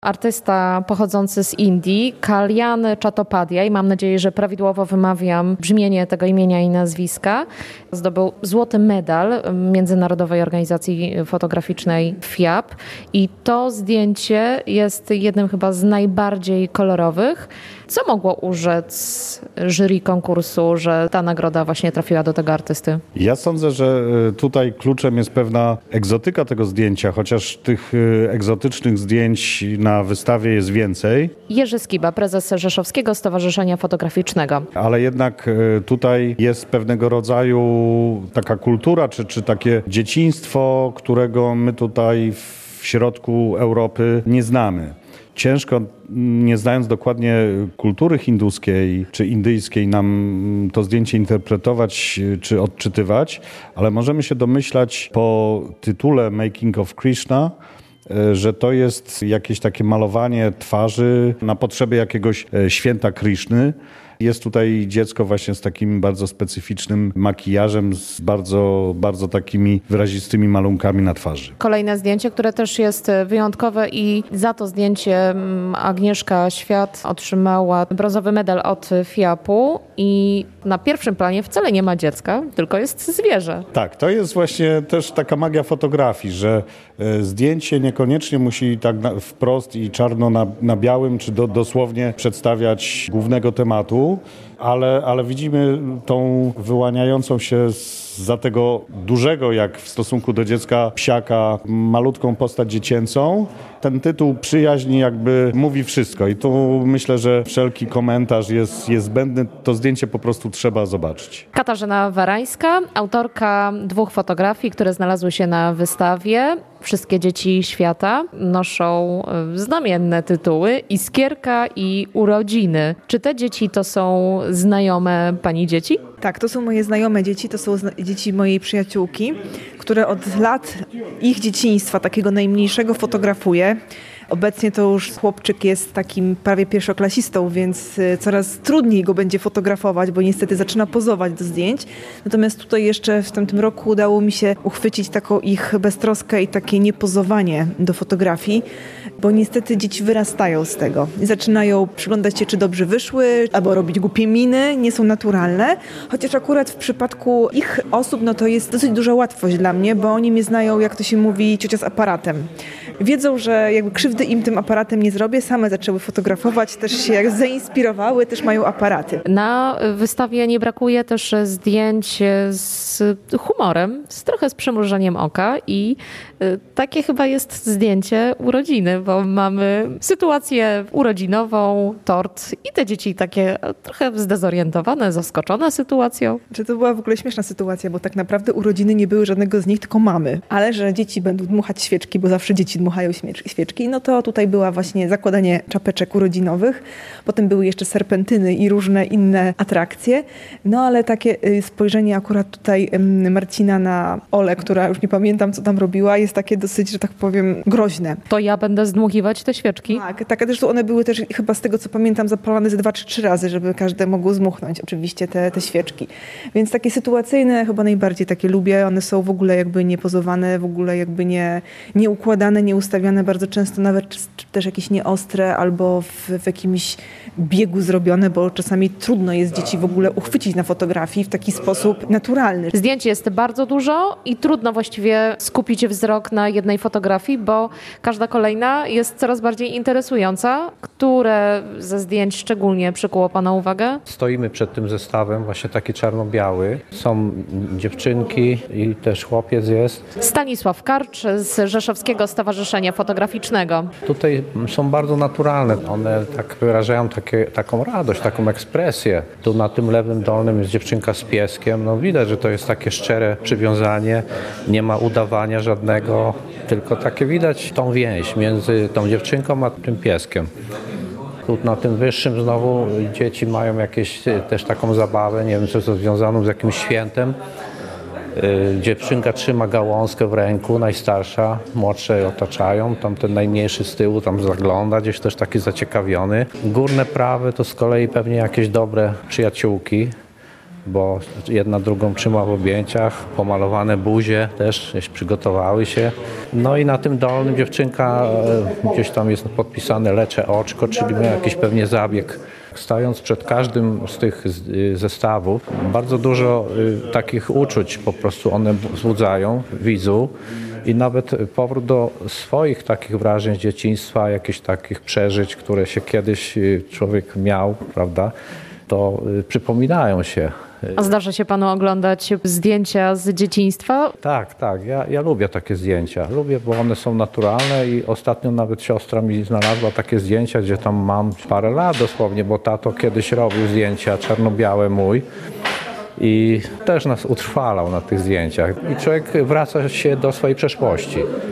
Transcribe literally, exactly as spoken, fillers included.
Artysta pochodzący z Indii, Kalyan Chattopadhyay, mam nadzieję, że prawidłowo wymawiam brzmienie tego imienia i nazwiska, zdobył złoty medal Międzynarodowej Organizacji Fotograficznej F I A P i to zdjęcie jest jednym chyba z najbardziej kolorowych. Co mogło urzec jury konkursu, że ta nagroda właśnie trafiła do tego artysty? Ja sądzę, że tutaj kluczem jest pewna egzotyka tego zdjęcia, chociaż tych egzotycznych zdjęć na wystawie jest więcej. Jerzy Skiba, prezes Rzeszowskiego Stowarzyszenia Fotograficznego. Ale jednak tutaj jest pewnego rodzaju taka kultura, czy, czy takie dzieciństwo, którego my tutaj w środku Europy nie znamy. Ciężko, nie znając dokładnie kultury hinduskiej czy indyjskiej, nam to zdjęcie interpretować czy odczytywać, ale możemy się domyślać po tytule Making of Krishna, że to jest jakieś takie malowanie twarzy na potrzeby jakiegoś święta Krishny. Jest tutaj dziecko właśnie z takim bardzo specyficznym makijażem, z bardzo, bardzo takimi wyrazistymi malunkami na twarzy. Kolejne zdjęcie, które też jest wyjątkowe i za to zdjęcie Agnieszka Świat otrzymała brązowy medal od F I A P-u i na pierwszym planie wcale nie ma dziecka, tylko jest zwierzę. Tak, to jest właśnie też taka magia fotografii, że zdjęcie niekoniecznie musi tak wprost i czarno na, na białym, czy do, dosłownie przedstawiać głównego tematu, ale, ale widzimy tą wyłaniającą się za tego dużego, jak w stosunku do dziecka, psiaka, malutką postać dziecięcą. Ten tytuł Przyjaźń jakby mówi wszystko i tu myślę, że wszelki komentarz jest, jest zbędny. To zdjęcie po prostu trzeba zobaczyć. Katarzyna Warańska, autorka dwóch fotografii, które znalazły się na wystawie. Wszystkie dzieci świata noszą znamienne tytuły Iskierka i Urodziny. Czy te dzieci to są znajome pani dzieci? Tak, to są moje znajome dzieci, to są dzieci mojej przyjaciółki, które od lat ich dzieciństwa, takiego najmniejszego, fotografuję. Obecnie to już chłopczyk jest takim prawie pierwszoklasistą, więc coraz trudniej go będzie fotografować, bo niestety zaczyna pozować do zdjęć. Natomiast tutaj jeszcze w tamtym roku udało mi się uchwycić taką ich beztroskę i takie niepozowanie do fotografii, bo niestety dzieci wyrastają z tego i zaczynają przyglądać się, czy dobrze wyszły, albo robić głupie miny, nie są naturalne. Chociaż akurat w przypadku ich osób, no to jest dosyć duża łatwość dla mnie, bo oni mnie znają, jak to się mówi, ciocia z aparatem. Wiedzą, że jakby krzywdy im tym aparatem nie zrobię, same zaczęły fotografować, też się jak zainspirowały, też mają aparaty. Na wystawie nie brakuje też zdjęć z humorem, z trochę z przymrużeniem oka i takie chyba jest zdjęcie urodziny, bo mamy sytuację urodzinową, tort i te dzieci takie trochę zdezorientowane, zaskoczone sytuacją. Czy to była w ogóle śmieszna sytuacja, bo tak naprawdę urodziny nie były żadnego z nich, tylko mamy. Ale że dzieci będą dmuchać świeczki, bo zawsze dzieci dmuchają świeczki, no to tutaj była właśnie zakładanie czapeczek urodzinowych. Potem były jeszcze serpentyny i różne inne atrakcje. No ale takie spojrzenie akurat tutaj Marcina na Olę, która już nie pamiętam, co tam robiła, jest takie dosyć, że tak powiem, groźne. To ja będę zdmuchiwać te świeczki? Tak, tak, a zresztą one były też chyba z tego, co pamiętam, zapalane ze dwa czy trzy razy, żeby każde mogło zdmuchnąć oczywiście te, te świeczki. Więc takie sytuacyjne chyba najbardziej takie lubię. One są w ogóle jakby niepozowane, w ogóle jakby nie, nie układane, nie ustawiane, bardzo często nawet też jakieś nieostre albo w, w jakimś biegu zrobione, bo czasami trudno jest dzieci w ogóle uchwycić na fotografii w taki sposób naturalny. Zdjęć jest bardzo dużo i trudno właściwie skupić wzrok na jednej fotografii, bo każda kolejna jest coraz bardziej interesująca. Które ze zdjęć szczególnie przykuło Pana uwagę? Stoimy przed tym zestawem, właśnie taki czarno-biały. Są dziewczynki i też chłopiec jest. Stanisław Karcz z Rzeszowskiego Stowarzyszenia Fotograficznego. Tutaj są bardzo naturalne. One tak wyrażają takie, taką radość, taką ekspresję. Tu na tym lewym dolnym jest dziewczynka z pieskiem. No widać, że to jest takie szczere przywiązanie. Nie ma udawania żadnego, tylko takie widać tą więź między tą dziewczynką a tym pieskiem. Tu na tym wyższym znowu dzieci mają jakieś też taką zabawę, nie wiem, czy to związaną z jakimś świętem. Dziewczynka trzyma gałązkę w ręku, najstarsza, młodsze otaczają, tam ten najmniejszy z tyłu tam zagląda, gdzieś też taki zaciekawiony. Górne prawe to z kolei pewnie jakieś dobre przyjaciółki. bo jedna drugą trzyma w objęciach, pomalowane buzie też przygotowały się. No i na tym dolnym dziewczynka gdzieś tam jest podpisane lecze oczko, czyli miała jakiś pewnie zabieg. Stając przed każdym z tych zestawów, bardzo dużo takich uczuć po prostu one wzbudzają widzu i nawet powrót do swoich takich wrażeń z dzieciństwa, jakichś takich przeżyć, które się kiedyś człowiek miał, prawda, to przypominają się. A zdarza się panu oglądać zdjęcia z dzieciństwa? Tak, tak. Ja, ja lubię takie zdjęcia. Lubię, bo one są naturalne i ostatnio nawet siostra mi znalazła takie zdjęcia, gdzie tam mam parę lat dosłownie, bo tato kiedyś robił zdjęcia czarno-białe mój i też nas utrwalał na tych zdjęciach. I człowiek wraca się do swojej przeszłości.